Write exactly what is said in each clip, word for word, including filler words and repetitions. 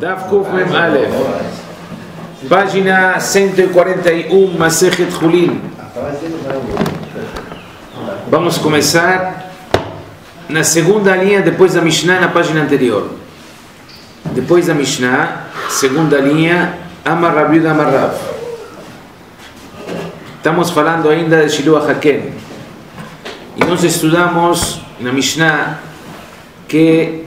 Daf Kuf Mem Aleph, página ciento cuarenta y uno, Masejet Julin. Vamos a comenzar na segunda linha depois da Mishnah na página anterior. Depois da Mishnah, segunda linha, Amar Rav Yuda Amar Rav. Estamos falando ainda de Shiluach Haken. E nós estudamos na Mishnah que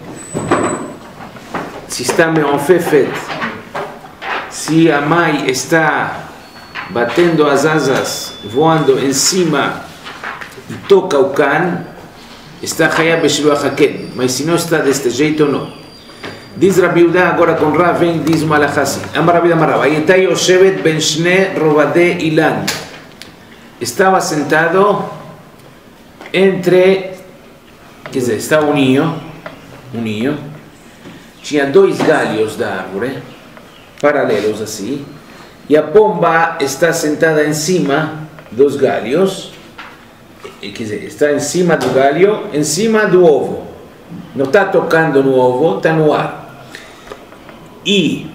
se está meonfefet, se a mãe está batendo as asas, voando em cima e toca o can, está Hayab Shiluach Haken. Mas se não está deste jeito, não. Diz Rabi Yehuda, agora com Rav vem, diz Malachasi. Amar Rabi Amar Rav. Ayetai Yoshevet ben Shne Rovade Ilan. Estava sentado entre, quer dizer, está um ninho, um ninho, tinha dois galhos da árvore, paralelos assim, e a pomba está sentada em cima dos galhos, quer dizer, está em cima do galho, em cima do ovo, não está tocando no ovo, está no ar. E,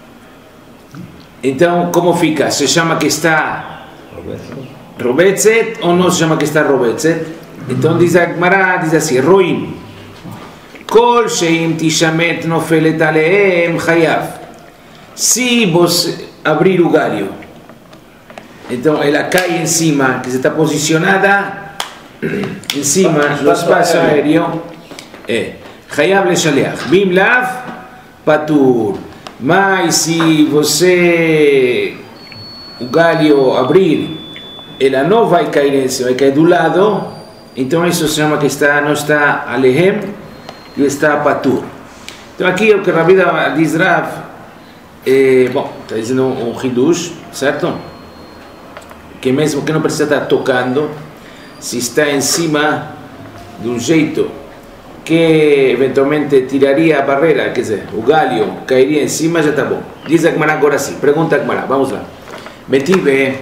então, como fica? Se chama que está Robetzet ou não se chama que está Robetzet? Então diz a Gemara, diz assim, Roim, Kol sheim tishamet nofelet aleem chayav. Se você abrir o galho, então ela cai em cima, que está posicionada em cima do espaço aéreo, é chayav leshaleach. Bim lav, patur. Mas se você o galho abrir, ela não vai cair em cima, vai cair do lado, então isso se chama que está, não está alehem e está patur. Então aqui o que Rabi diz Rav, é, bom, está dizendo um hidush, certo? Que mesmo que não precisa estar tocando, se está em cima de um jeito que eventualmente tiraria a barreira, quer dizer, o galho cairia em cima, já está bom. Diz a Gemara agora sim, pergunta a Gemara, vamos lá. Metive,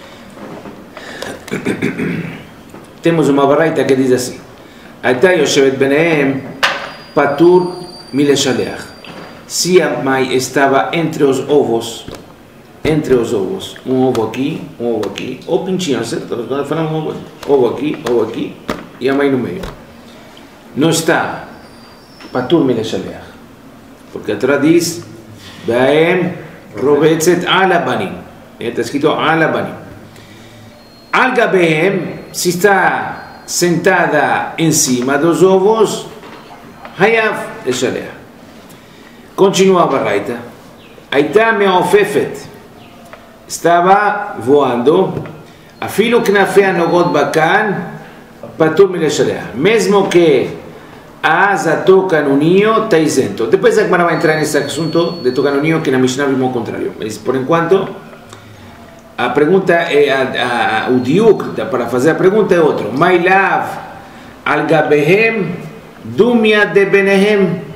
temos uma baraita que diz assim, Ayetai Yoshevet benehem patur mileshaleach. Se a mãe estava entre os ovos, entre os ovos, um ovo aqui, um ovo aqui, ou pintinho, certo? Quando falamos ovo, ovo aqui, ovo aqui, e a mãe no meio. Não está patur mileshaleach, porque a Torá diz, Baem robetzet ala banim. Está escrito ala banim. Al gabehem, se está sentada em cima dos ovos, hayav leshaleach. Continua a baraita. Aita meofefet. Estava voando. Afilo knafei nogot bakan, patur mileshaleach. Mesmo que a asa toca no ninho, está isento. Depois a Gemara vai entrar nesse assunto de tocar no ninho, que na Mishnah vimos o contrário. Mas por enquanto, a pergunta é, a, a, o diuk para fazer a pergunta é outro. Mailav al gabehem dumia de benehem.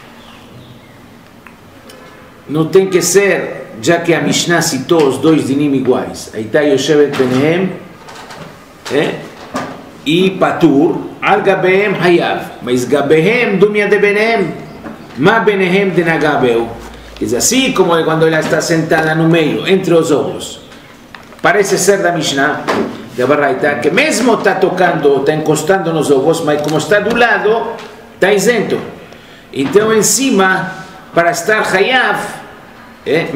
Não tem que ser, já que a Mishnah citou os dois dinim iguais. Ayetai Yoshevet benehem e patur al gabehem hayav. Mas gabehem dumia de benehem. Ma benehem de nagabeu. Quer dizer, assim como quando ela está sentada no meio, entre os ovos. Parece ser da Mishnah, da Baraita, que mesmo está tocando, está encostando nos ovos, mas como está do lado, está isento. Então, em cima, para estar hayav, eh,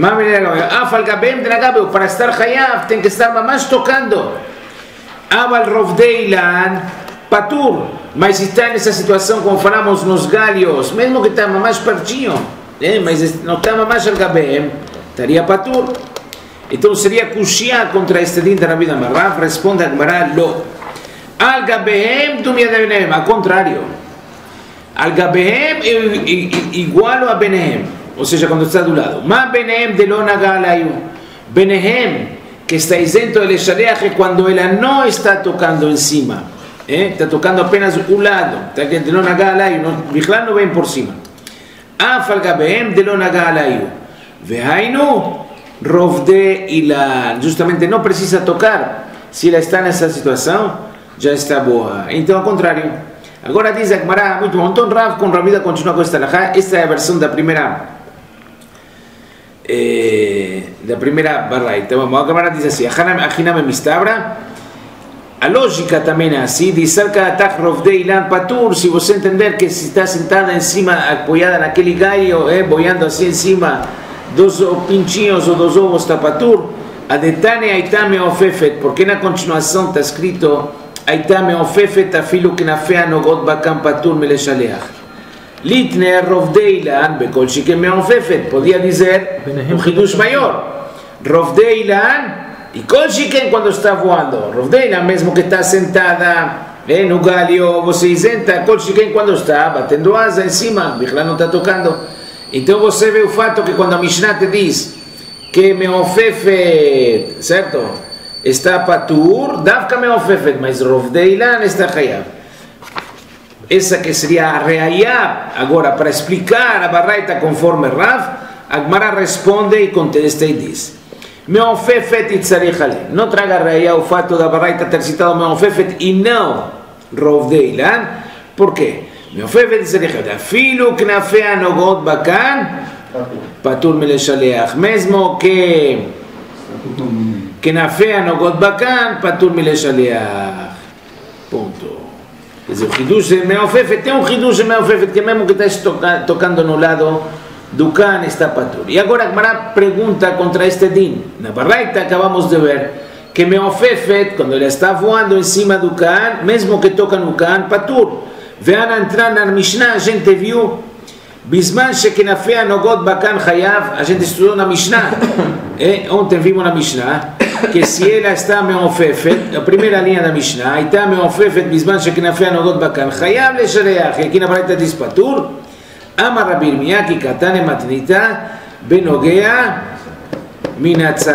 para estar hayav, tem que estar mais tocando. Aval rovdeilan, patur, mas está nessa situação, como falamos nos galhos, mesmo que está mais pertinho, eh, mas não está mais al gabem, estaria patur. Então seria kushia contra este din de Rabi Amar Rav. Responde a Gemara, lo. Al gabehem dumia de benehem, ao contrário. Al gabehem igual a benehem, ou seja, quando está do lado. Ma benehem de lo nagalayu. Benehem, que está isento de leshaleach, quando ela não está tocando em cima. Eh? Está tocando apenas o lado. Está que de lo nagalayu, bichlal não vem por cima. Af al gabehem de lo nagalayu. Vehainu Rovde Ilan, justamente não precisa tocar, se ela está nessa situação, já está boa. Então, ao contrário, agora diz a Gemara, muito bom, então Rav com Ravida continua com esta alahá. Esta é a versão da primeira eh, da primeira baraita. Vamos, a Gemara diz assim, Achiname mistabra, a lógica também é assim, diz Sarkadatach Rovdei Ilan Patur, se você entender que se está sentada em cima, apoiada naquele galho, eh, boiando assim em cima dos pintinhos ou dos ovos, está Patur, a detane Aitá Meofefet, porque na continuação está escrito Aitá Meofefet, afilo que na fea nogot bakam Patur meleshaleach. Litner Rovdei Ilan, Bekol Shikem Meofefet, podia dizer um hidush maior. Rovdei Ilan, e Kol Shikem quando está voando. Rovdei Ilan, mesmo que está sentada eh, no galho, você isenta, Kol Shikem quando está batendo asa em cima, Bichlá não está tocando. Então você vê o fato que quando a Mishnah te diz que Meofefet, certo? Está Patur, Davka Meofefet, mas Rovdei Ilan está Chayav. Essa que seria a reayá, agora para explicar a baraita conforme Rav, a Gemara responde e contesta e diz Meofefet itzarich ale. Não traga a reayá o fato da baraita ter citado Meofefet e não Rovdei Ilan. Por quê? Meofefet itzarich ale. Afilo knafea nogot bakan Patur meleshaleach. Mesmo que knafea nogot bakan Patur meleshaleach. Ponto. Quer dizer, o hidush de Meofefet, tem um hidush de Meofefet que mesmo que está tocando no lado do Kan está Patur. E agora a Gemara pergunta contra este din. Na baraita acabamos de ver que Meofefet, quando ele está voando em cima do Kan, mesmo que toca no Kan, Patur. Vean entrar na Mishnah, a gente viu Bisman shekenafea nogot bakan chayav, a gente estudou na Mishnah. E ontem vimos na Mishnah que se ela está Meofefet, a primeira linha da Mishnah, está Meofefet bisman shekenafea nogot bakan chayav leshareach, e aqui na baraita diz Patur. Amar Rabbi Yirmiyah ki katane matnita benogea minatzat.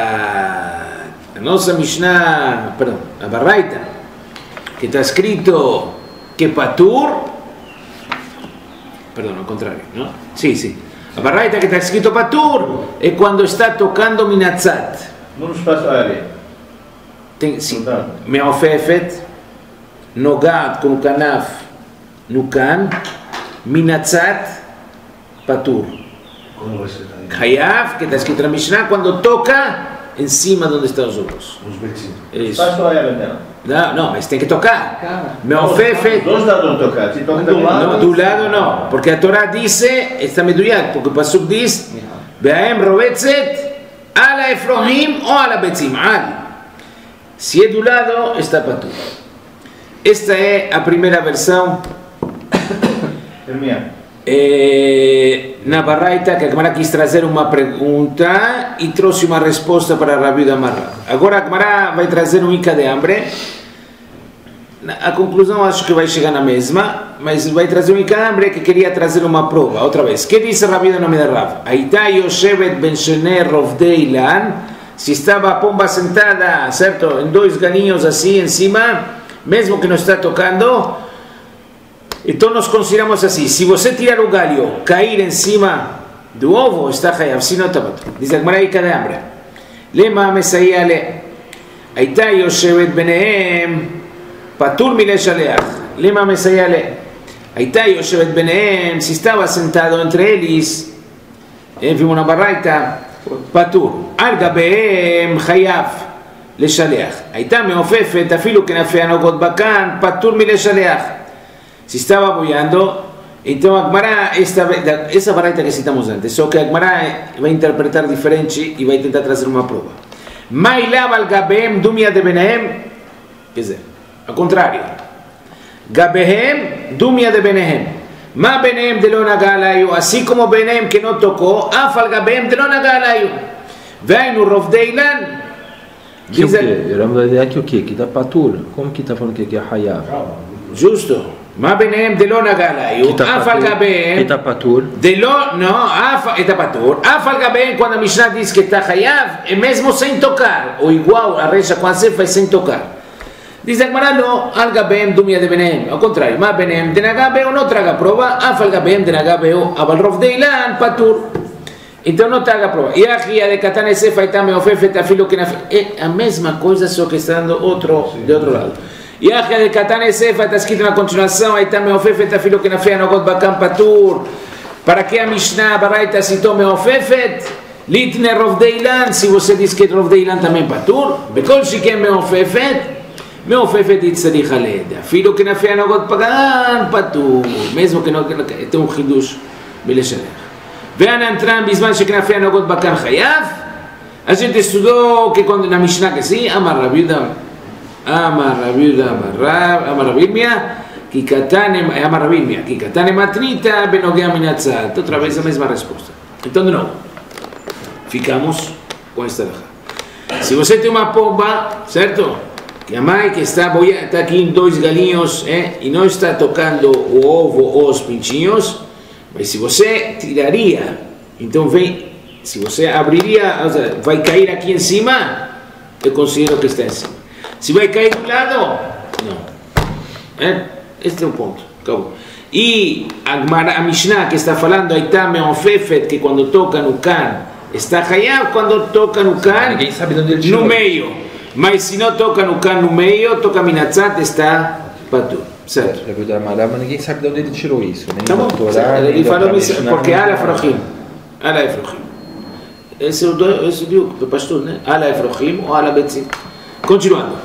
A nossa Mishnah, perdão, a baraita, que está escrito que Patur, perdão, ao contrário, não? Sim, sim. A baraita que está escrito Patur é quando está tocando minatzat. No espaço aéreo. Tem, sim. Meofefet, nogat com o kanaf no kan, minatzat, Patur. Chayav, que está escrito na Mishnah, quando toca em cima de onde estão os ovos. Os betinhos. Isso. Espaço aéreo dela. Não, não, mas tem que tocar. Meofefet. Dois lados tocar. Se toca do lado. Não, do lado não, porque a Torá diz, está meduyak, porque o Pasuk diz, Be'aem rovetzet, ala Efrohim ou ala Betzim, al. Se é do lado, está Patur. Esta é a primeira versão. É, na baraita, que a Gemara quis trazer uma pergunta e trouxe uma resposta para Rabi Damarra. Agora a Gemara vai trazer um Ica de hambre. A conclusão acho que vai chegar na mesma, mas vai trazer um Ica de hambre que queria trazer uma prova. Outra vez, que disse Rabi no nome de Rav? Aita Yoshevet ben Shenei Rovdei Ilan. Se estava a pomba sentada, certo, em dois galinhos assim em cima, mesmo que não está tocando, então nós consideramos assim: se você tirar o galho, cair em cima do ovo, está chayav, se não está Patur. Diz a Gemara Ica de hambre. Lema mesayia le. Aita Yoshevet benehem Patur mileshaleach. Lema mesayia le. Aita Yoshevet benehem, se estava sentado entre eles, vimos na baraita, Patur. Al gabehem chayav leshaleach. Aita meofefet, afilo kenafea nogot bakan, Patur mileshaleach. Se estava boiando, então a Gemara, essa baraita que citamos antes, só que a Gemara vai interpretar diferente e vai tentar trazer uma prova. Mailav al gabehem dumia de benehem, quer dizer, ao contrário. Gabehem dumia de benehem. Ma benehem de lo nagalayu, assim como benehem que não tocou, afal gabehem de lo nagalayu. Vai no Rovdei Ilan. Diz aqui o quê? Que dá Patur. Como que está falando que aqui é Hayav? Justo. Ma benehem de lo nagalayu, afal gabehem. Está Patur. De lo, não, está Patur. Afal gabehem, quando a Mishnah diz que está Hayav, é mesmo sem tocar, ou igual a reja com a cefa é sem tocar. Diz a Gemara, não, al gabehem dumia de benehem. Ao contrário, ma benehem de nagabeu não traga prova, afal gabehem de nagabeu, aval Rovdei Ilan, Patur. Então não traga prova. E a ria de katane cefa e tame ofefet afilo que é a mesma coisa, só que está dando outro, de outro lado. E a ria de katane cefa está escrito na continuação, e tame ofefet afilo que na fea nogot bakam Patur. Para que a Mishnah baraita citou meofefet? Litne Rovdeilan, se você diz que Rovdeilan também patur, Bekol Shikem Meofefet, Meofefet Itzarich Aleda. Filho que na fé não gosta de pagar, patur, mesmo que não tem um Hidush Beleshalech. Vean entrar em Bisman que na fé não gosta de pagar Hayav. A gente estudou que quando na Mishnah que sim, Amar Rabiuda, Amar Rabiuda, Amar Rabirmia, que Katane, Amar Rabirmia, que Katane Matrita, Benogea Minatzat. Outra vez a mesma resposta. Então, de novo, ficamos com esta raja. Se você tem uma pomba, certo? Que a mãe que está, está aqui em dois galinhos, eh, e não está tocando o ovo ou os pintinhos, mas se você tiraria, então vem, se você abriria, vai cair aqui em cima, eu considero que está em cima. Se vai cair do lado, não. Eh? Este é o ponto. Acabou. E a, a Mishnah que está falando, Aitá Meofefet, que quando toca no can, está Hayav, quando toca no can, ninguém sabe de onde ele tirou. No meio. Mas se não toca no can no meio, toca Minatzat, está patur. Certo? Mas ninguém sabe de onde ele tirou isso. Nem tá bom. Torá, ele falou isso porque Ala Efrochim. Ala Efrochim. Esse é o do pastor, né? Ala Efrochim ou Ala Betzim. Continuando.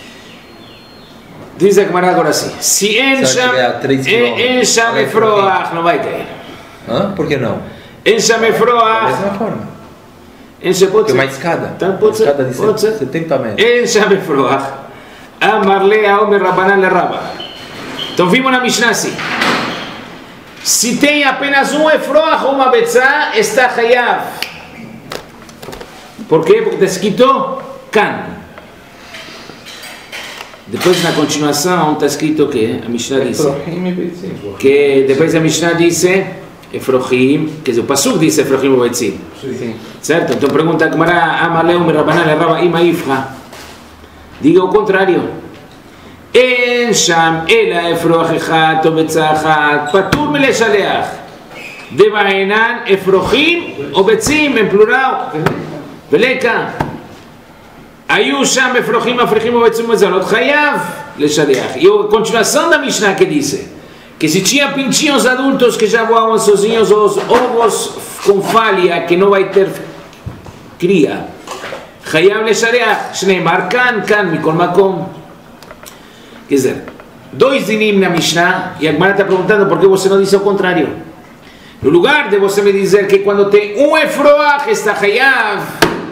Diz a Gemara agora assim: se encha Efroach, não vai cair. Hã? Por que não? Encha Efroach. Da mesma forma. Encha pode ser. Uma escada. Então, pode ser. Escada de pode ser. setenta metros. Encha Efroach. Amarle Aomer Rabanan le Rabba. Então vimos na Mishnah assim: se tem apenas um Efroach ou uma Betzá, está Hayav. Por quê? Porque está escrito Kan. Depois na continuação está escrito que a Mishnah diz que depois a Mishnah diz Efrochim, quer dizer, o Pasuk diz Efrochim ou Betzim, certo? Então pergunta a Gemara, Amaleu me Rabanan le Rabba ima ifra. Diga o contrário. En sham ela Efroch echad o Betzá echad patur meleshaleach devaenan Efrochim ou Betzim em plural veleka. היו שם אפרוחים מפריחים ובצים מזלות חייב לשליח. E a continuação da Mishnah que diz que se tinha pintinhos adultos que já voavam sozinhos, os ovos com falha que não vai ter cria, חייב לשליח, שנאמר כאן, כאן, מכל מקום. Quer dizer, dois dinim na Mishnah, e a Gemara está perguntando por que você não disse o contrário. No lugar de você me dizer que quando tem um efroach está חייב,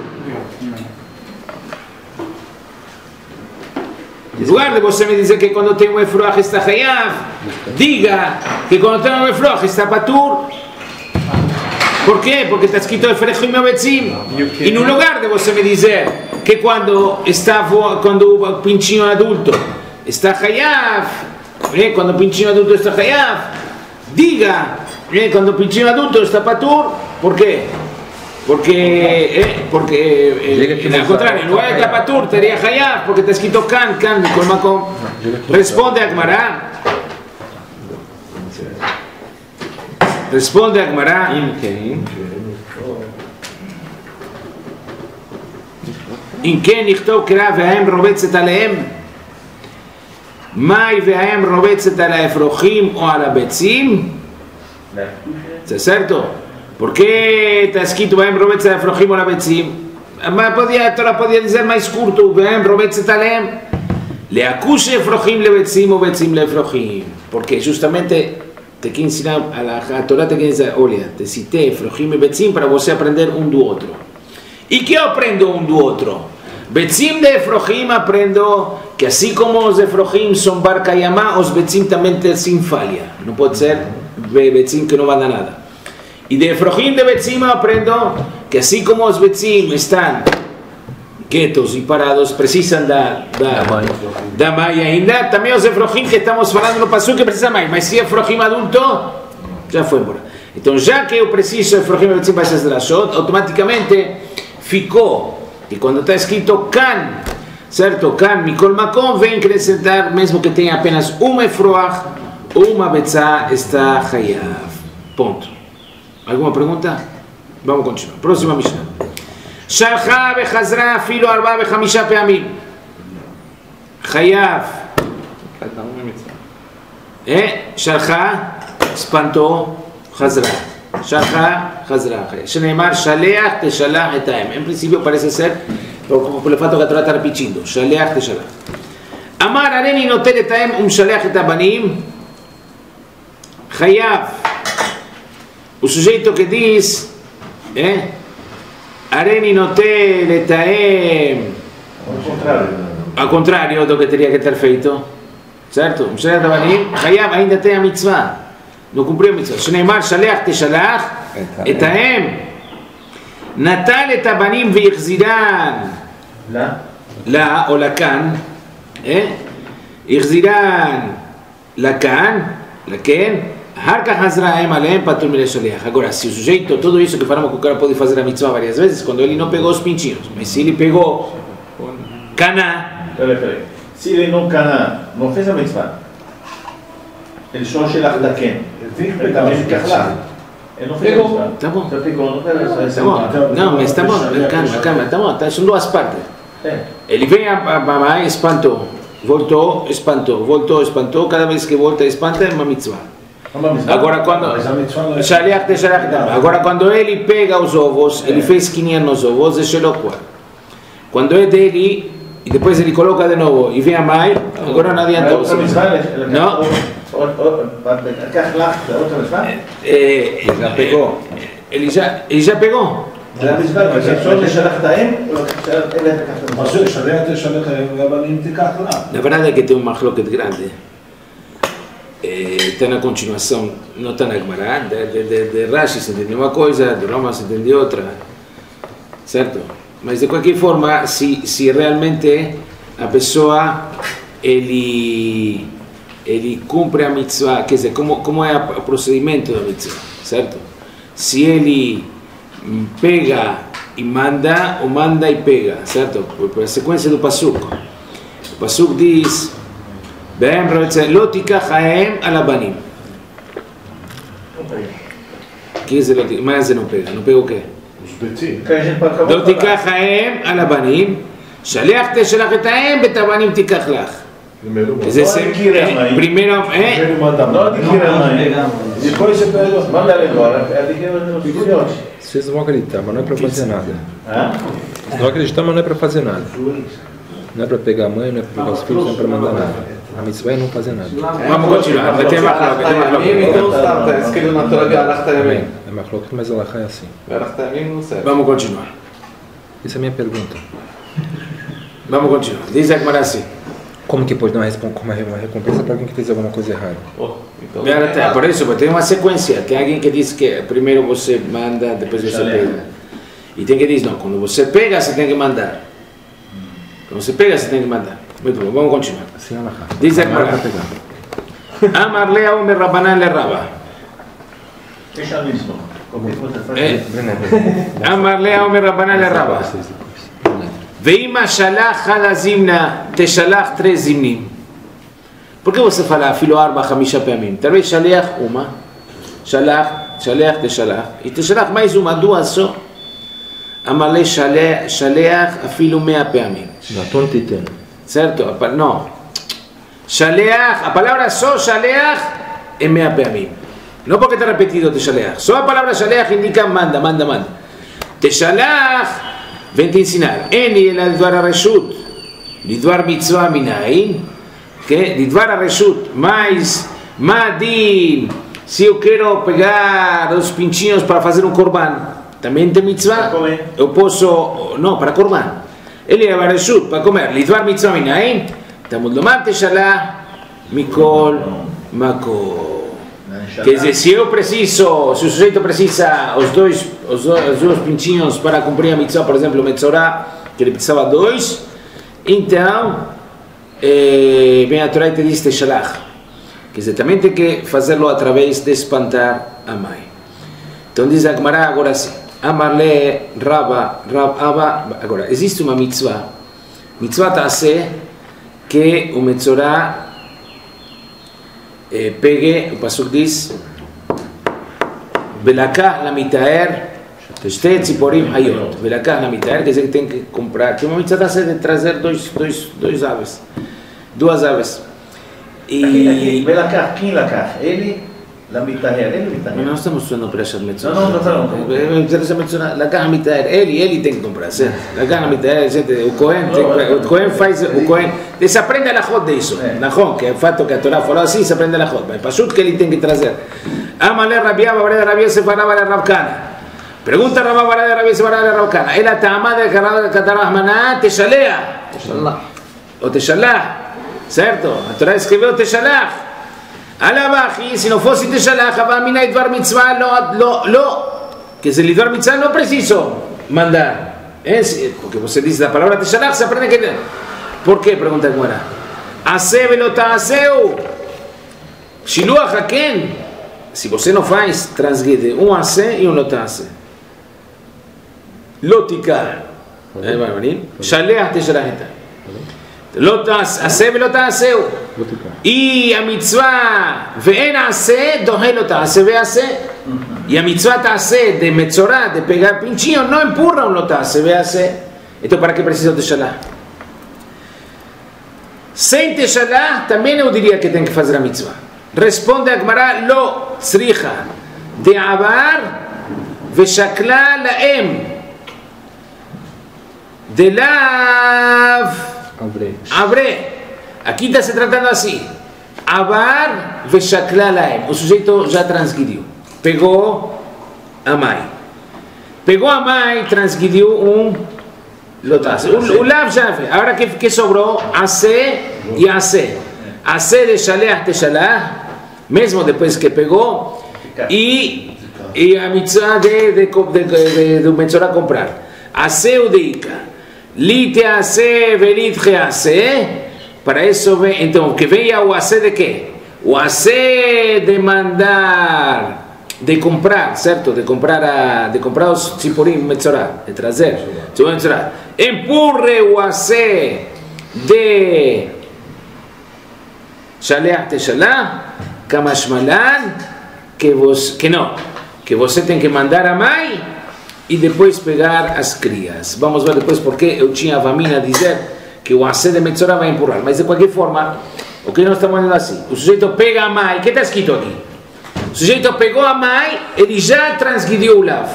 em lugar de você me dizer que quando tem um efroach está Hayav, diga que quando tem um efroach está patur. Por quê? Porque está escrito Efrochim e Betzim. E no lugar de você me dizer que quando está quando o pintinho adulto está Hayav, quando o pintinho adulto está Hayav, diga quando o pintinho adulto está patur. Por quê? Porque, eh, porque eh, al contrario, en lugar de Tapatur sería Hayav, porque está escrito Kan, Kan, con Makom. Responde a Gemara. Responde a Gemara. In Ken נכתוב קרא והאם רובצת עליהם? מאי והאם רובצת על האפרוחים או על הביצים? זה certo? ¿Por qué está escrito Ve'em Robetza Efrochim o la Betzim? La Torah podía decir más curto, Ve'em Robetza Talem. Le acuse Efrochim le Betzim o Betzim le Efrochim. Porque justamente te quiere ensinar, a la a Torah te quiere decir, olha, te cité Efrochim y Betzim para você aprender un do otro. ¿Y qué aprendo un do otro? Betzim de Efrochim aprendo que así como os de Efrochim son barca y amá, os Betzim también sin falla. No puede ser Betzim que no van a nada. Y de Efrochim de Betzim aprendo que así como los Betzim están quietos y parados, precisan da, da, da mãe ainda, también los Efrochim que estamos falando no pasuk que precisa mãe, mas se Efrochim adulto, já foi embora. Então, já que eu preciso Efrochim de Betzim para essas drashot, automaticamente ficou, e quando está escrito Kan, certo? Kan, Mikol Makom, vem acrescentar, mesmo que tenha apenas uma Efroach, uma Betzá, está Hayav. Ponto. Alguma pergunta? Vamos continuar. Próxima Mishnah. Shalcha vechazra filo arba vechamisha peamim. Hayav. Eh? Shalcha espantou. Chazra. Shalcha Hazra. Sheneimar Shaleach Teshalach Etaem. En principio parece ser por, por el fato que a Torah está repitiendo. Shaleach Teshalach. Amar Areni Notel Etaem Um Shaleach Etabanim. Hayav. O sujeito que diz, eh? Areni Notel Etaem. Al contrario. Al contrario do que teria que ter feito. Certo? Um Shaleach Etabanim. Hayav ainda tem a mitzvah. לא קומפריו מצווה, שנאמר שלח תשלח את האם, נטל את הבנים והחזירן לה? לה או לכאן, eh? החזירן לכאן, לכן, אחר כך חזרה האם עליהם פטור מלשלח. Agora, se o sujeito, tudo isso que falamos que o cara pode fazer a mitzvah várias vezes, quando ele não pegou os pintinhos, mas se ele pegou cana, se ele não cana, não fez a mitzvah, ele só שלח את הכן. Ele também fica lá. Ele não fez a mitzvah. Tá bom. Você pegou, não fez a Tá bom. Não, mas tá bom. Calma, calma. Tá bom. Tá, são duas partes. É. Ele vem a mamãe, espantou. Voltou, espantou. Voltou, espantou. Cada vez que volta, espanta, é uma mitzvah. Agora quando... Shaliach de Shaliach. Agora quando ele pega os ovos, ele fez quinhentos nos ovos, é Shelokwa. Quando é dele, e depois ele coloca de novo, e vem a mãe, agora não adianta. Não. לקח לך, זה עוד המשפט? Ele já pegou. Ele já, ele já pegou. זה המשפט, אבל אפשר לשלח את האם, או לקח את המשפט? משהו, שלח תשלח אבל אם תיקח לה. Na verdade é que tem uma machloket grande. Está na continuação, não está na Gemara, de, de, de, de Rashi se entende uma coisa, de Roma se entende outra, certo? Mas de qualquer forma, se, se realmente a pessoa, ele... ele cumpre a mitzvah, quer dizer, como, como é o procedimento da mitzvah, certo? Se ele pega e manda, ou manda e pega, certo? Por, por a sequência do pasuk. O pasuk diz, Lo tikach haem al abanim. Quer dizer, mas não pega, não pega o quê? Os betim. Lo tikach haem al abanim, shaliach teshalach et haem, bet abanim tikach lach. Primeiro, Quer dizer, primeiro, é? primeiro manda Não adquira a mãe. Depois você pega. Manda ela embora, adquira os filhotes. Vocês vão acreditar, mas não é para fazer nada. Hã? Vocês vão acreditar, mas não é para fazer nada. Não é para pegar a mãe, não é para pegar os filhos, não é para mandar nada. A mitzvah é não fazer nada. Vamos continuar, vai ter machlok, vai ter machlok. Então está escrito na Torá Ve'alachta yamim. É machlok, mas ela é assim. Ve'alachta yamim não serve. Vamos continuar. Essa é a minha pergunta. Vamos continuar. Diz a Gemara assim. Como que pode dar uma respon- uma uma recompensa para alguém que fez alguma coisa errada? Oh, então, Até, por isso, tem uma sequência. Tem alguém que diz que primeiro você manda, depois você pega. E tem que dizer, não, quando você pega, você tem que mandar. Quando você pega, você tem que mandar. Muito bom, vamos continuar. Assim ela errada. Diz a Não é Gemara. para pegar. Amar lea omer rabanan le raba. Deixa nisso. Como você faz? Eh? Amar lea omer rabanan le raba. Veima shalach ala zimna, te shalach três zimnim. Por que você fala filo arba, hamisha peamim? Talvez shaliach uma, shalach, shaliach, te shalach, e te shalach mais uma, duas só. Amale shaliach, shaliach, afilo mea peamim. Naton titen. Certo? Não. Shaliach, a palavra só shaliach é mea peamim. Não porque está repetido te shaliach. Só a palavra shaliach indica manda, manda, manda. Te shalach, vem te ensinar. Eni el lidvar areshut, lidvar mitzvah minayin, que lidvar areshut, mais madin, se eu quero pegar os pintinhos para fazer um korban, também tem mitzvah? Eu posso, não, para korban. Ele é areshut, para comer, lidvar mitzvah minayin, tamud lomar te shalah, mikol, makol. Quer dizer, se eu preciso, se o sujeito precisa os dois, os dois, os dois pintinhos para cumprir a mitzvah, por exemplo, o metzorá, que ele precisava dois, então, eh, vem a Torá e te diz teshalach. Quer dizer, também tem que fazê-lo através de espantar a mãe. Então diz a Gemara agora assim, Amarle Raba, Rab Aba, agora, existe uma mitzvah, mitzvah ta'aseh, que o metzorá Eh, pegue, o pasuk diz Velakah lamitaer Shte tziporim hayot. Velakah lamitaer, quer dizer que tem que comprar. Tem uma mitzvah de trazer dois, dois, dois aves, duas aves. E Velakah, quem lakah? Ele? La mitaher, el mitaher. No estamos usando Perashat Metzora. No, no, no, no. Me interesa mencionar la caja mitaher. Eli, Eli tem que comprar, certo? La caja mitaher, gente, o Cohen, o Cohen faz, o Cohen desaprende a Lachot disso. Nachon, que é o fato que a Torá falou assim, se aprende a Lachot. Mas Pashut que ele tem que trazer. Amale Rabiaba, Baré Rabia se fará para Rabcana. Pergunta Rabá Baré Rabia se fará para Rabcana. Ela ta'amada de Katarahmaná, Teshalea. O Teshalá, certo? A Torá escreveu Teshalá. Alabaji, si no fosse Teshalach, Abamina y Dvar Mitzvah, lo, lo, lo, que es el Dvar Mitzvah no preciso mandar. ¿Eh? Porque você dice la palabra Teshalach, se aprende que... ¿Por qué? Pregunta Gemara. Ase velota aseu. Shiluach haken. Si você não faz, transgride um ase e um lotase. Lotika. Eh, vai venir. Shaleach Teshalach. Lotas ase velota aseu. Y a mitzvah ve'en hace, dohe lo ta'ase ve'ase. Y a mitzvah ta'ase de metzorá, de pegar pinchinho, no empurra un lo ta'ase ve'ase. Esto para qué preciso Teshalach. Sem Teshalach, también yo diría que tienen que hacer la mitzvah. Responde a Gemara, lo tzricha de abar ve'shakla la'em de lav abre. Aquí está se tratando así. Abar veshakla laem. O sujeito já transgrediu. Pegou a mãe. Pegou a mãe, transgrediu um lotase. O lav já vê. Agora que, que sobrou? Ase e ase. Ase de shaleach te shalach. Mesmo depois que pegou. E, e a mitzvah de, de, de, de, de metzorá comprar. Ase o de ika. Li te ase velit ge ase. Para eso ve, entonces, que veía o hacer de qué? O hacer de mandar, de comprar, ¿cierto? De comprar a, de comprar los chiporín metzorá, de trazer, chiporín metzorá. Empurre o hacer de shaleach teshalach, kamashmalan, que vos, que no, que você tem que mandar a mãe e depois pegar as crias. Vamos ver depois porque eu tinha a família a dizer que o hacer de metzorá vai empurrar, mas de qualquer forma, o que nós estamos vendo assim, o sujeito pega a mãe, o que está escrito aqui? O sujeito pegou a mãe, ele já transgrediu o lav,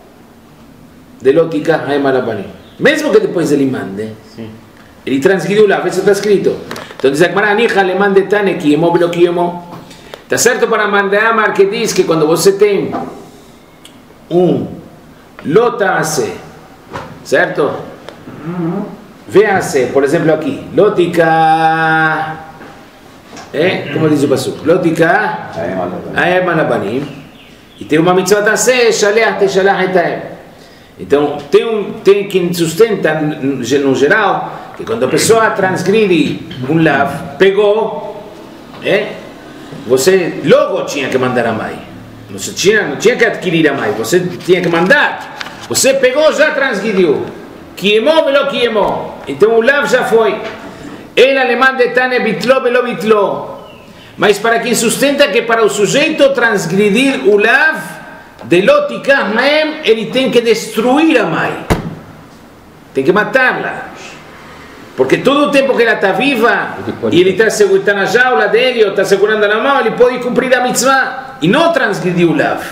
de lotika haemarabanim, mesmo que depois ele mande, ele transgrediu o lav, isso está escrito. Então diz a Gemara, Nicha le mande tane kiemo belo kiemo, está certo para mandar que diz que quando você tem um lotase, certo? Véase, por ejemplo aquí, Lotika, ¿eh? ¿Cómo dice el pasuk? Lotika, Aem Alabanim, y tem uma mitzvah tase, Shaleach te Shalach etaem. Então, tem, um, tem quem sustenta, no geral, que quando a pessoa transgride um lav, pegou, ¿eh? Você logo tinha que mandar a mãe. Você tinha, não tinha que adquirir a mãe, você tinha que mandar. Você pegou, já transgrediu. Kiemó, velo kiemó. Então o lav já foi. Ele alemão de Tane bitló, velo bitló. Mas para quem sustenta que para o sujeito transgredir o lav de lotika maem, ele tem que destruir a mãe. Tem que matá-la. Porque todo o tempo que ela está viva e ele está na jaula dele ou está segurando na mão, ele pode cumprir a mitzvah e não transgredir o lav.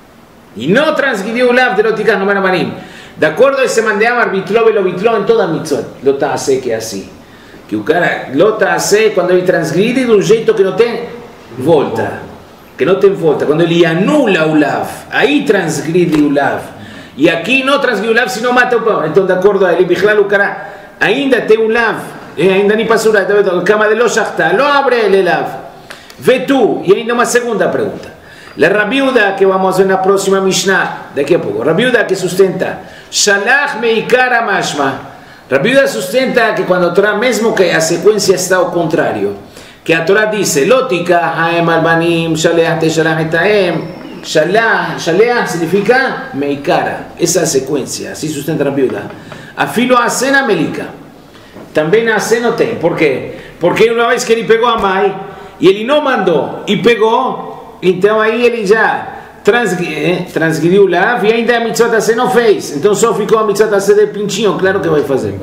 E não transgredir o lav de lotika maem. De acordo a esse mandeamar bitló, velo bitló em toda a mitzvah, lota ase que é assim. Que o cara lota ase quando ele transgride de um jeito que não tem volta. Que não tem volta. Quando ele anula o lav, aí transgride o lav. E aqui não transgride o lav, senão mata o pão. Então, de acordo a ele, bichlal o cara ainda tem um lav, ainda nem passou a cama de lo shachta, lo abre ele lav. Vê tu, e ainda uma segunda pergunta. La Rabiuda, que vamos ver na próxima Mishnah, daqui a pouco. Rabiuda que sustenta Shalach meikara mashma. Rabiuda sustenta que quando a Torá, mesmo que a sequência está ao contrário, que a Torá diz Lotika haem albanim shaleach te shalach etaem, Shalach, shaleach significa meikara. Essa é a sequência, assim sustenta Rabiuda. Afilo a cena melika. Também a cena tem. Por quê? Porque uma vez que ele pegou a mãe e ele não mandou e pegou, então aí ele já transgrediu o lav e ainda a mitzvah tase não fez. Então só ficou a mitzvah tase de pinchinho, claro que vai fazer.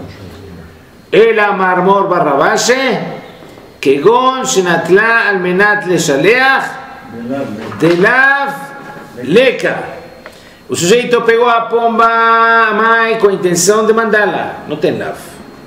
Ela marmor barrabashe, kegon shenatla al menat leshaleach, Delav leca. O sujeito pegou a pomba, a mãe, com a intenção de mandá-la. Não tem lav.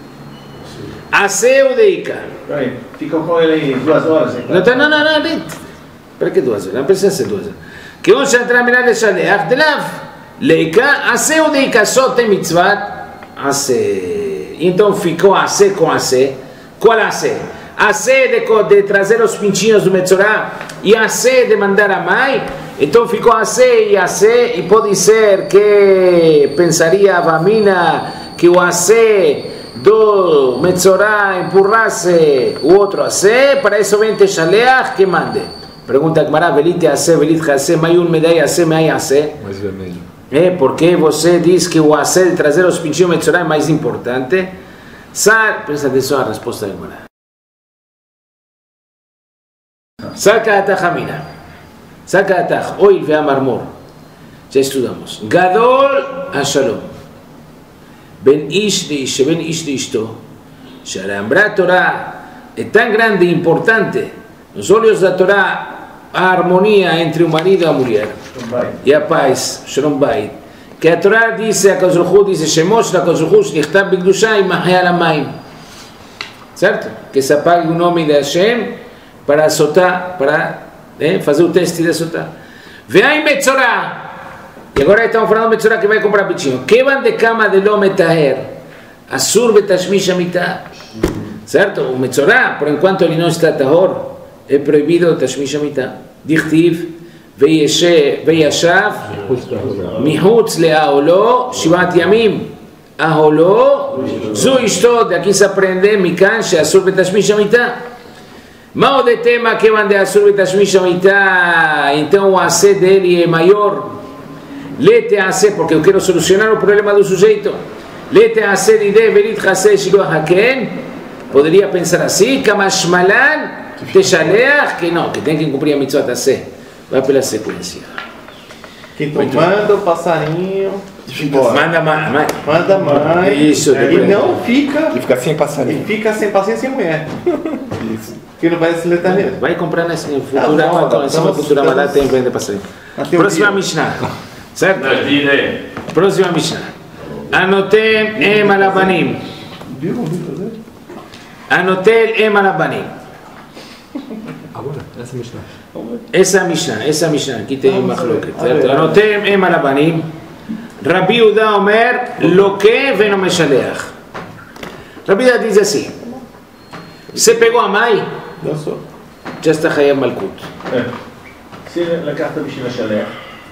Aseu deica. Ficou com ele aí duas horas. Não, não, não, não. Para que duas horas? Não precisa ser duas horas. Que hoje a terminar de shaleach, delav leca, aseu deica, só tem mitzvah. Ase. Então ficou ase com ase. Qual ase? Ase de, de trazer os pintinhos do Metzorah e ase de mandar a mãe. Então ficou ase e ase, e pode ser que pensaria a Vamina que o ase do Metzorah empurrasse o outro ase, para isso vem Shaleach que mande. Pergunta que Mará, velite ase, velite ase, maiun medei ase, mei ase. Mais vermelho. É porque você diz que o ase de trazer os pintinhos do Metzorah é mais importante. Sar, presta atenção à resposta de Mará. Saca a Hamina. Saca atach, oil ve'amarmor. Já estudamos. Gadol ha-shalom. Ben ish de ish, ben ish de ishto. Shalambra a Torá é tão grande e importante, nos olhos da Torá, a harmonia entre o marido e a mulher. E a paz, shalom bayit. Que a Torá diz, a Kazuhu diz, Shemosh la Kazuhu, shlichtab b'kedusha imahya lamayim. Certo? Que se apague o nome de Hashem para soltar, para É, fazer o teste de soltar. Vem Metzorah. E agora estamos falando de Metzorah que vai comprar bitinho. Que van de cama de lo metaher. Asur betashmish amitah. Certo? O Metzorah, por enquanto ele não está tahor, é proibido tashmish amitah. Dichtiv, veyashav, mihutz le'aolo, shivat yamim. Aholo, zu ishto, de aqui se aprende, mikan, she'asur betashmish amitah. Mal de tema que van de Asur Betashmish Amitah, então o A C dele é maior. Lete A C, porque eu quero solucionar o problema do sujeito. Lete A C de Verit Haseh Shiloh Haken. Poderia pensar assim, Kamashmalan, Teshaleach, que não, que tem que cumprir a mitzvah A C. Vai pela sequência. Que tu manda o passarinho. Manda mãe. Manda mãe. Isso, e não fica. E fica sem passarinho. E fica sem paciência sem mulher. Isso. Que não vai se letar nele. Vai comprar nesse Futurama, então, essa Futurama lá tem venda passarinho. Próxima Mishnah. Certo? Próxima Mishnah. Anotem em alabanim. Anotem em alabanim. Agora, essa Mishnah. Essa Mishnah, essa Mishnah, aqui tem uma machloket. Anotem em alabanim. Rabi Uda Omer, lo que veno meshaleach. Rabi Uda diz assim: você pegou a mãe? Dançou. Já está Hayab Malkut. Se לקחת בשביל השלח.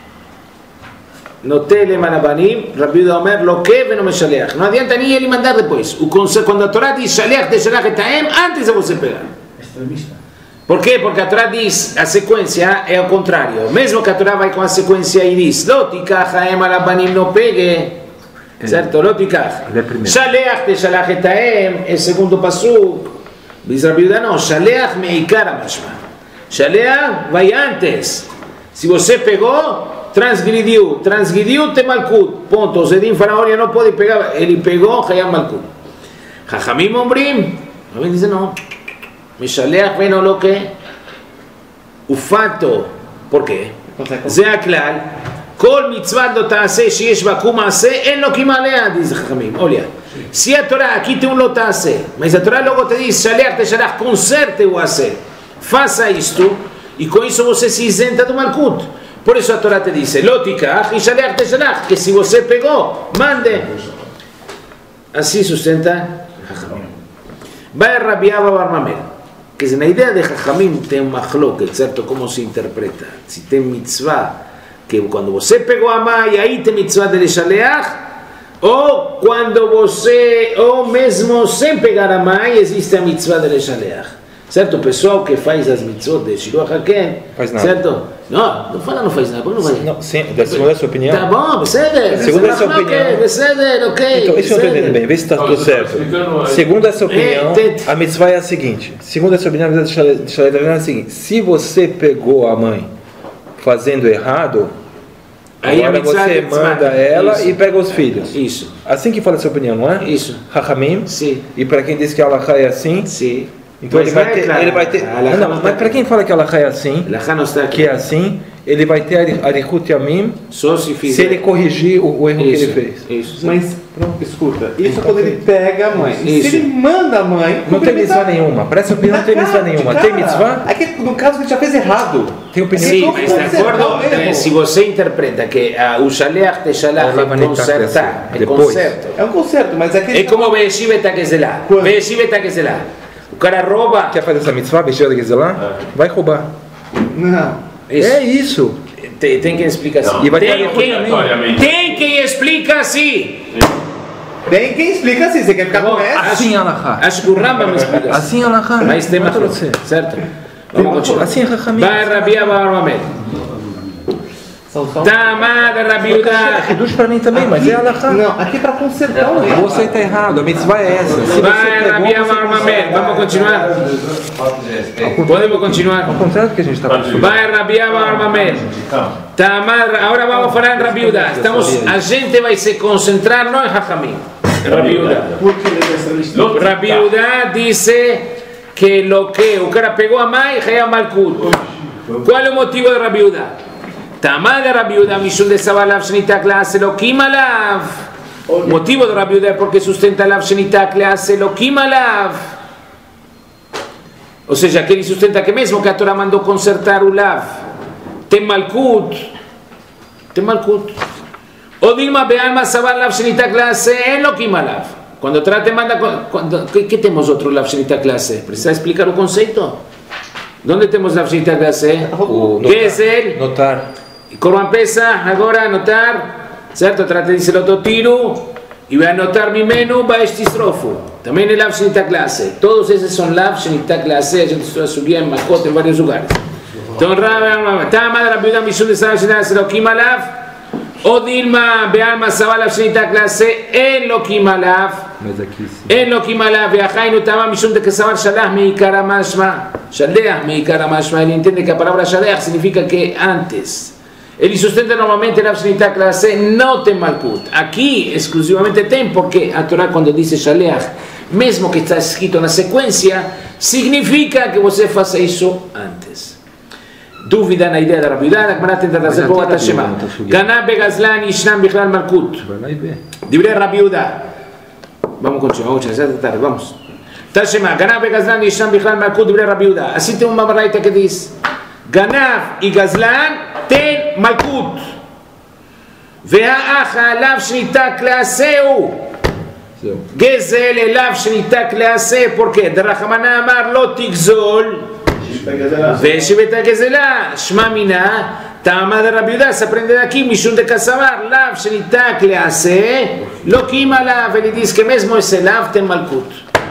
Noté le manabanim, Rabi Uda Omer, lo que veno meshaleach. Não adianta nem ele mandar depois. O quando a Torá diz shaleach de shaleach etaem, antes de você pegar. Extremista. Por quê? Porque a Torá diz, a sequência é ao contrário. Mesmo que a Torá vai com a sequência e diz, Lotikach haem alabanim, não pegue. Certo? Lotikach. Shaleach de shaleach etaem, é o segundo pasuk. Diz Rabi Uda, não, Shaleach meikar amashma. Shaleach vai antes. Se você pegou, transgrediu. Transgrediu te malkut. Ponto. O Zedim Faraónia não pode pegar. Ele pegou, Hayam malkut. Chachamim ombrim. Rabim diz, não. Meshaleach vem lo que? O fato. Por quê? זה הכלל. כל מצוות לא תעשה שיש בה קום מעשה, אין לו קימה עליה, diz Chachamim. Olha. Se a Torá, aqui tem um lotase, mas a Torá logo te diz, shaleach te shaleach, conserte o ase, faça isto, e com isso você se isenta do malkut. Por isso a Torá te diz, lotikach e shaleach te shaleach, que se você pegou, mande. Assim sustenta Chachamim. Vai Rabi Abba bar Mamel, quer dizer, na ideia de Chachamim tem uma machloket, certo? Como se interpreta? Se tem mitzvah, que quando você pegou a mãe, aí tem mitzvah de shaleach, ou quando você, ou mesmo sem pegar a mãe, existe a mitzvah de Shaleach. Certo? O pessoal que faz as mitzvot de Shiloh Haken, faz nada. Certo? Não, não fala, não faz nada. Não, faz. não sim, segundo a sua opinião. Tá bom, beseder. Segundo a sua opinião. Beseder, ok. Então, isso eu estou entendendo bem, vê se está tudo certo. Segundo a sua opinião, a mitzvah é a seguinte. Segundo a sua opinião, a mitzvah de Shaleach é a seguinte. Se você pegou a mãe fazendo errado, aí agora você manda ela isso. E pega os filhos. Isso. Assim que fala a sua opinião, não é? Isso. Chachamim. Sim. E para quem diz que a Halachá é assim? Sim. Então ele vai, ter, ele vai ter. Não, não, mas para quem fala que a Alahá é assim, que é assim, ele vai ter Arichut Yamim se, se ele corrigir o, o erro isso, que ele fez. Isso. Mas, pronto, escuta, isso é quando ele pega a mãe. Isso. Se ele manda a mãe. Não tem mitzvah tá... nenhuma. Presta opinião, não tem mitzvah nenhuma. Tem mitzvah? Aqui, no caso, ele já fez errado. Tem opinião. Sim, mas de acordo, eh, se você interpreta que uh, o Shaleach te Shalach é consertar, é conserto. É um conserto, mas é que. É como Be'eshiv et HaGezelah. Be'eshiv et HaGezelah. O cara rouba. Quer fazer essa mitzvah, Be'eshiv et HaGezelah? Vai roubar. Não. Isso. É isso. Tem, tem quem explica assim. E vai tem, quem, tem quem explica assim. Tem quem explica assim. Você quer ficar com essa? Assim é Alahá. Acho que o Rambam explica assim. Assim é Alahá. Mas tem mais você, certo? Vamos continuar. Assim é Rachamim. Vai Rabi Abba Mamed. Tamad Rabi Yehuda. Reduz para mim também, mas é Alahá. Não, aqui é para consertar o erro. Você está errado, a mitzvah é essa. Vai Rabi Abba Mamed. Vamos continuar? Podemos continuar? Ao contrário do que a gente está falando. Vai Rabi Abba Mamed. Tamad, agora vamos falar em Rabi Yehuda. Estamos, a gente vai se concentrar no em Jajamim. Rabi Yehuda. Rabi Yehuda disse que lo que o cara pegou a mãe é a Malkut. Qual é o motivo de Rabi Yehuda? Tamad de Rabi Yehuda mishum de sabalav shenita clase lo kimalav. O motivo de Rabi Yehuda é porque sustenta lav shenita clase lo kimalav. Ou seja, que ele sustenta que mesmo que a Torá mandou consertar o lav, tem Malkut, tem Malkut. O dilma bealma sabalav shenita clase en lo kimalav. Quando a Torá te manda, quando, que, que temos outro lav shenita clase? Precisa explicar o conceito? Onde temos lav shenita clase? O que é ele? Notar. Corban Pesach, agora anotar, certo? Trata de ser outro tiro e vai anotar mimenu baestistrofo. Também é lav shenita clase. Todos esses são lav shenita clase. A gente estuda sugia em Makot em vários lugares. Então, Tamad Rabi Yehuda mishum de sabalav shenita clase lo kimalav. O dilma bealma sabalav shenita clase en lo kimalav. En lo kimalav veachainu tamad mishum de que sabar shalach meikara mashma. Shalach meikara mashma. Ele entende que a palavra shalach significa que antes. Ele sustenta normalmente la Shenita clase não tem Malkut. Aqui exclusivamente tem, porque a Torá quando diz Shaleach, mesmo que está escrito na sequência, significa que você faça isso antes. Dúvida na ideia da Rabi Yehuda, a Gemara tenta trazer para o Atashema. Ganá begazlan yishnam bichlal Malkut. Divrei Rabi Yehuda. Vamos continuar, vamos já está tarde, vamos. Tashema, Ganá begazlan yishnam bichlal Malkut, divrei Rabi Yehuda. Assim tem uma baraita que diz Ganav e Gazlan tem Malkut. Ve'acha lav shenita klaseu. Gezel e lav shenita klase. Por quê? De Rachamana amar lo tigzol. Ve'shivet ha-gezelah. Shma mina. Tama de Rabi Yehuda. Se aprende daqui. Mishum de kasavar. Lav shenita klase. Lo kima lav. Ele diz que mesmo esse lav tem Malkut.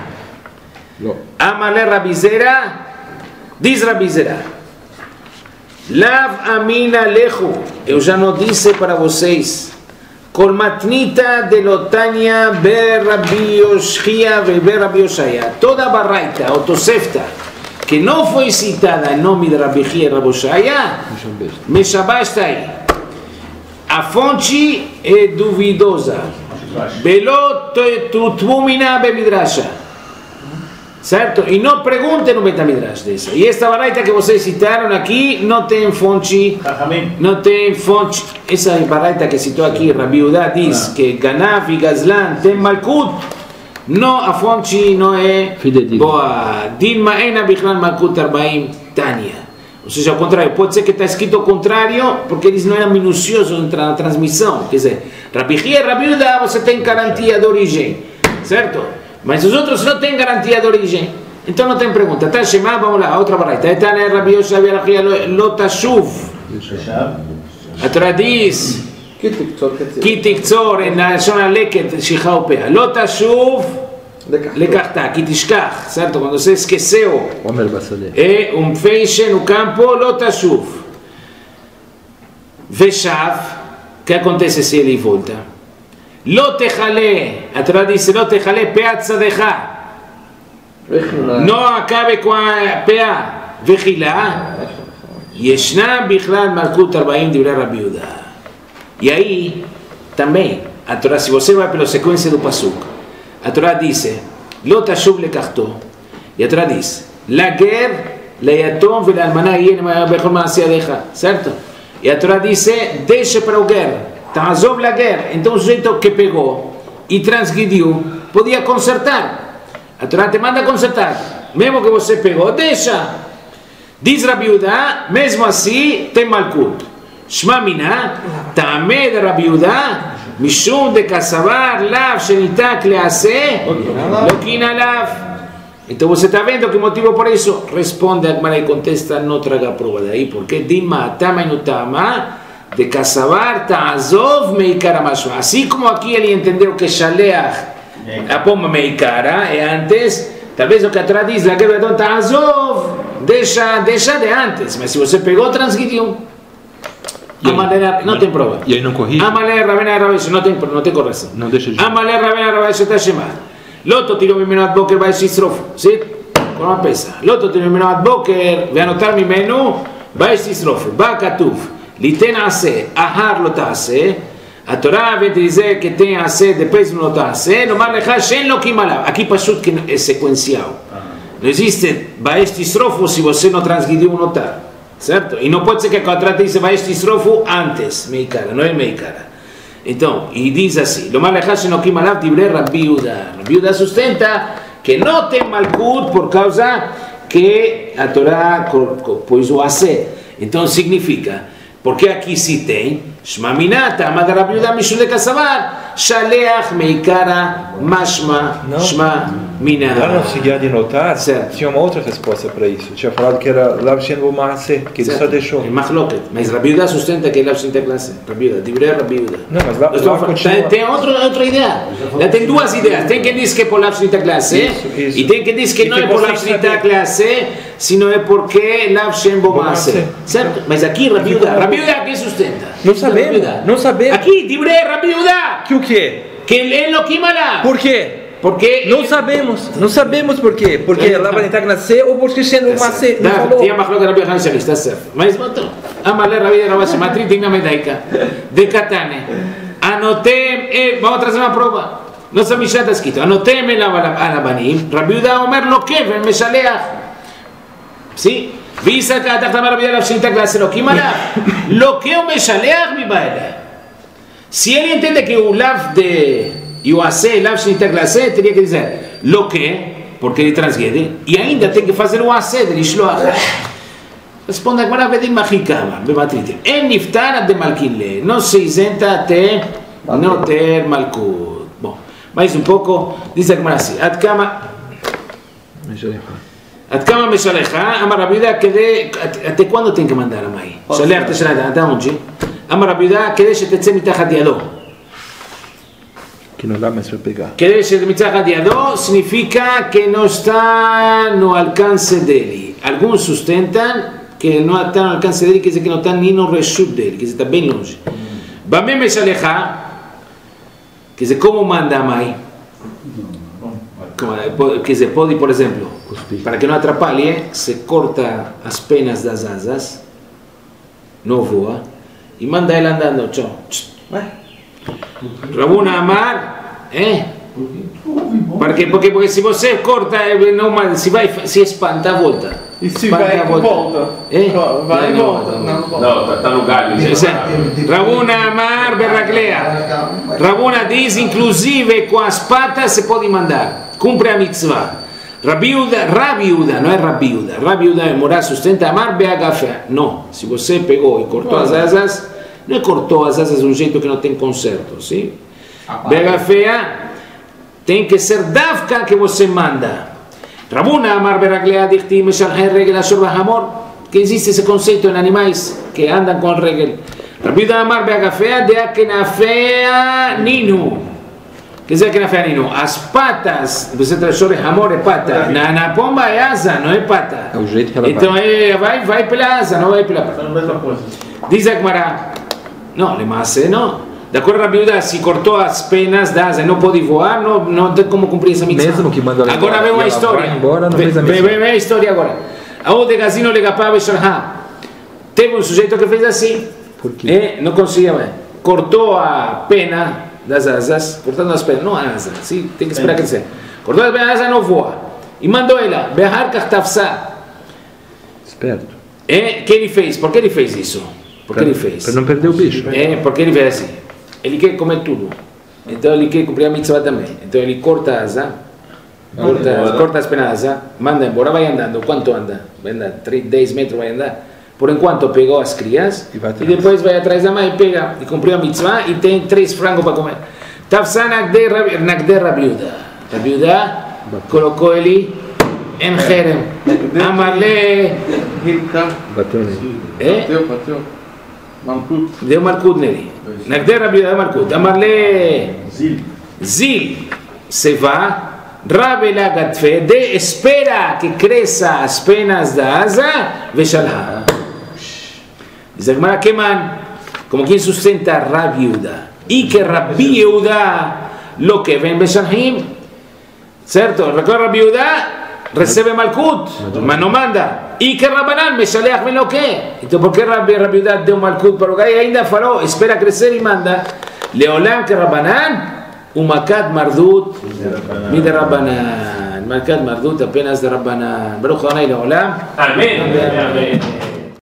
Amale Rabi Zera. Diz Rabi Zera. Lav amina lechu, eu já não disse para vocês, kol matnita de lotania ber Rabi Yoshia ve ber Rabi Yoshaya, toda a baraita, ou tosefta, que não foi citada em nome de Rabi Yoshia e Rabi Yoshaya, Meshabá está aí. A fonte é duvidosa. Belot tutmumina be midrasha. Certo? E não perguntem no Betamidrash dessa. E esta baraita que vocês citaram aqui não tem fonte. Não tem fonte. Essa baraita que citou aqui, Rabi Yehuda diz que Ganav e Gazlan tem Malkut. Não, a fonte não é boa. Dilma ena bichlal Malkut arbaim Tanya. Ou seja, ao contrário, pode ser que está escrito ao contrário, porque eles não eram minuciosos na transmissão. Quer dizer, Rabi Yehuda e Rabi Yehuda você tem garantia de origem. Certo? Mas os outros não têm garantia de origem. Então não tem pergunta. Tá, Shema, vamos lá, outra baraita. Está na Rabi Yoshua Lotashuv. A Torá diz Ki tiktzor na Shona Leket Shichaupea. Lotashuv Lekarta, Ki tishkach. Certo? Quando você esqueceu é um feixe no campo, Lotashuv. Veshav. O que acontece se ele volta? לא תחלה, התורה dice, לא תחלה פאה צדך, לא אקה פאה וחילה, ישנה בכלל מלכות ארבעים דברי רבי יהודה. E aí, também, a Torá, se você vai pela sequência do pasuk, a Torá dice, לא תשוב לקחתו, E a Torá diz, Lager, Leyatom, Velalmaná, Yen, Bechol Maaseadecha, certo? E a Torá diz, deixa para o ger, Ta'azov Lager. Então o sujeito que pegou e transgrediu, podia consertar. A Torá te manda consertar. Mesmo que você pegou, deixa. Diz Rabi Yehuda, mesmo assim, tem malkut. Shma Mina, Ta'ameh de Rabi Yehuda, Mishum de Kassavar, Lav, Shenitak, Lease, Lokin Alav. Então você está vendo que motivo por isso? Responde a Gemara e contesta, não traga prova daí, porque Dima, Tama e Nutama, de Kassavar, Ta'azov, Meikara Mashma. Assim como aqui ele entendeu que Shaleach, a pomba Meikara, é antes, talvez o que a Torá diz, la guerra de Ta'azov, deixa, deixa de antes, mas se você pegou, transgrediu. A maneira, não tem prova. E aí não corrige? A maneira, Ravena Rabesh, não tem, não tem correção. Não deixa de. A maneira, Ravena Rabesh, está chamada. Loto tirou ממנו עד בוקר באש לשרוף, sim? כל הפסח. loto tirou ממנו עד בוקר והנותר ממנו באש לשרוף. בא כתוב, ליתן עשה, ahar לא תעשה, התורה ותריזה כתן עשה, depois לא תעשה, נאמר לך שאין לוקים עליו. Aqui פשוט é sequencial. Não existe באש לשרוף se você não transgrediu um notar, certo? E não pode ser que a Torá diz באש לשרוף antes, meikara, não é meikara. Então, e diz assim, lo malachas no kimalav dibre Rabbi Yehuda. Rabbi Yehuda sustenta que não tem malkut por causa que a Torá pôs o ase. Então significa, porque aqui se tem, Shma Minata, Amad Rabbi Yehuda Mishum de Kassavar, Shaleach Meikara Mashma Shma Minata. Lá no seguia de notar, certo, tinha uma outra resposta para isso. Tinha falado que era Lav Shen Bo Maaseh, que ele só deixou. É Machloket, mas Rabbi Yehuda sustenta que é Lav Shen Teklase. Rabbi Yehuda, dibre Rabbi Yehuda. Não, mas lá, lá continua. Tem, tem outra, outra ideia. Lá tem duas ideias. Tem quem diz que é por Lav Shen Teklase e tem quem diz que e não é por Lav Shen Teklase, sino é porque Lav Shen Bo Maaseh. Certo? Mas aqui Rabbi Yehuda, Rabbi Yehuda quem sustenta? Não sabemos, não sabemos. Aqui, dibre Rabbi Yehuda. Que o quê? Que ele não quima lá. Por quê? Porque não sabemos, não sabemos por quê. Porque lá vai entrar nascer ou porque sendo uma nascer. Não falou. Tinha mais logo Rabbi Yochanan Shalish, está certo. Mas botou. Amalé Rabbi Yehuda Matri tem na medaica de Katane. Anotem, vamos trazer uma prova. Nossa Mishnah está escrito. Anotem el alabanim. Rabbi Yehuda Omer lo keven meshaleach. Sim. Visa que atacta Rabbi Yehuda Shinta clase lo quima lá. Lo que o meshaleach mi baila. Se ele entende que o lav de e o ase, lav shinita classe, teria que dizer lo que, porque ele transgrede, e ainda tem que fazer o ase de lishloach. Responde agora, vedim machikama, bematриtim. En niftar de malkinle, não se isenta até não ter malkut. Bom, mais um pouco, diz agora assim, ad kama ad kama meshalecha, amar Rabbi Yehuda, até quando tem que mandar a mãe? Shalech teshalech, até onde? Amar Rabbi Yehuda, כדי שתצא מתחת ידו. Que não dá mais para pegar. כדי שתצא מתחת ידו significa que não está no alcance dele. Alguns sustentam que não está no alcance dele, quer dizer que não está nem no reshut dele, quer dizer, está bem longe. Bamem meshalecha, quer dizer, como manda a mãe? Quer dizer, pode, por exemplo, para que não atrapalhe, se corta as penas das asas, não voa, e manda ele andando, tchau. Rabuna Amar, eh? Porque, porque, porque se você corta, não, se vai, se espanta, volta. E se vai, volta? volta. Eh? Vai e volta. Não, não, está no galho. Rabuna Amar Berraglea. Rabuna diz, inclusive com as patas se pode mandar. Cumpre a mitzvah. Rabbi Yehuda, Rabbi Yehuda, não é Rabbi Yehuda. Rabbi Yehuda é morar sustenta Amar Beagafé. Não, se você pegou e cortou as asas, não cortou as asas de um jeito que não tem conserto, sim? Beagafé tem que ser davka que você manda. Rabuna Amar Beraglea dichti meshalher regel ashur bahamor, que existe esse conceito em animais que andam com regel. Rabbi Yehuda Amar Beagafé de akenafea ninu. Quer dizer que na ninu, as patas, você traz shore hamor é pata, na, na pomba é asa, não é pata. É o jeito que ela então vai. É, vai, vai pela asa, não vai pela pata. É a mesma coisa. Diz a Gemara, não, lemasse não. De acordo com Rabbi Yehuda, se cortou as penas da asa e não pode voar, não, não tem como cumprir essa mitzvah. Mesmo que manda agora vem uma história. Embora, não vem, vem, vem a história agora. Aonde Gazino legapava Sharha. Teve um sujeito que fez assim. Por quê? E não conseguia mais. Cortou a pena das asas, cortando as penas, não a asa, sim, tem que esperar crescer. Cortou as penas das asas, não voa. e mandou ela. Behar Kachtafsa. Esperto. É, que ele fez? Por que ele fez isso? Por que ele fez? Para não perder o bicho. É, porque ele fez assim. Ele quer comer tudo. Então ele quer cumprir a mitzvah também. Então ele corta a asa, corta, corta as penas da asa, manda embora, vai andando. Quanto anda? Vai andar dez metros, vai andar. Por enquanto pegou as crias e, e depois vai atrás da mãe, pega e cumpriu a mitzvah e tem três frangos para comer. Tafsa Nagder Rabiuda. Rabiuda colocou ele em Jerem. Amarle. Bateu, bateu. Malkut. Deu Malkut nele. Nagder Rabiuda deu Malkut. Amarle. Zil. Zil. Se va. Rabela Gatfe. De espera que cresça as penas da asa. Veshalha. Diz a Gemara Keman, como quien sustenta Rabbi Yehuda, y que Rabbi Yehuda lo que ven Beshalhim, ¿cierto? Recuerda Rabbi Yehuda, recibe Malkut, mas no manda, y que Rabbanan Beshaleach ven lo que. Entonces, ¿por qué Rabbi Yehuda dio Malkut? Porque ahí ainda faló, espera crecer y manda. Leolam que Rabbanan, Umakat Mardut, mi de Rabbanan. Makat Mardut apenas de Rabbanan. Baruch Adonai Leolam. Amén. Amén.